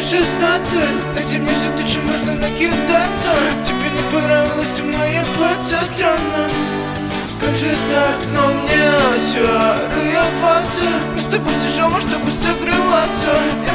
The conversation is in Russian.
16. Дайте мне все то, чем можно накидаться. Тебе не понравилась моя паца, странно. Как же так, но мне серые факсы. Мы с тобой сижу, чтобы согреваться.